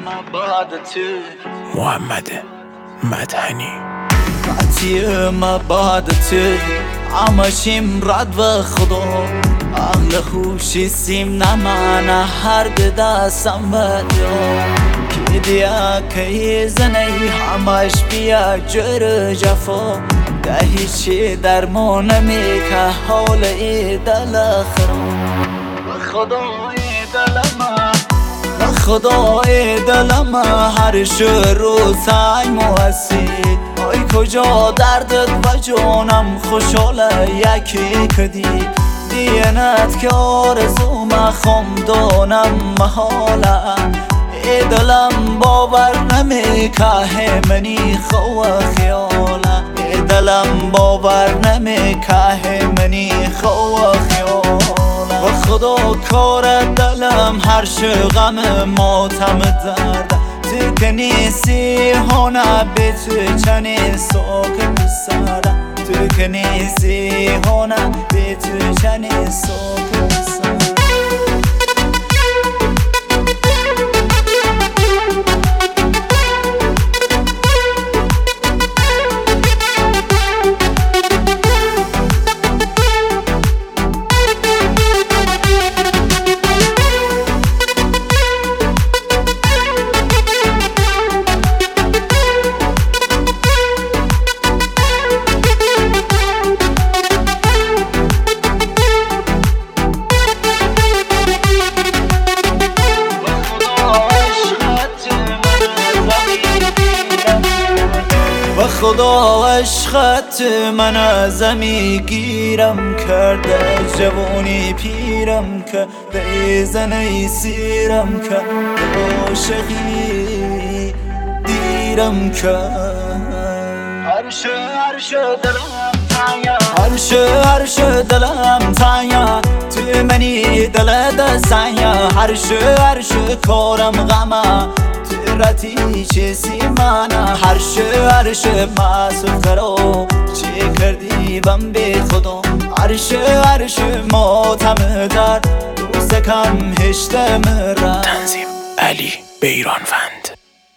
محمد مدحنی ما بعد تو عمشیم رد و خدا اهل خوشی سیم نمانه هر دستم بدیا کی دیا کی زنی همش بیا جر جفا ده هیچی درمان نمیکه حال دل خرم خدای دلم خدای دلم هر شروع سعی موسید ای کجا دردت و جانم خوشحاله یکی کدی دینت که آرزو مخوام دانم محاله ای دلم باور نمیکه منی خو خیاله ای دلم باور نمیکه منی خو خیاله و خدا کار دلم هر غم ماتم درد تو که نیستی هونه به تو چنی ساکت سرده تو که نیستی هونه به تو چنی ساکت سرده خدا عشقت من ازمی گیرم کرده جوانی پیرم که بیزنی سیرم که عاشقی دیرم که هرش دلم تایا تو منی دل دستایا هرش کارم غمه رتی چیزی منه هرش مسئول کرو چی کردی بم بی خدا هرش ماتم در دوست کم هشت مرم تنظیم علی بیرانوند.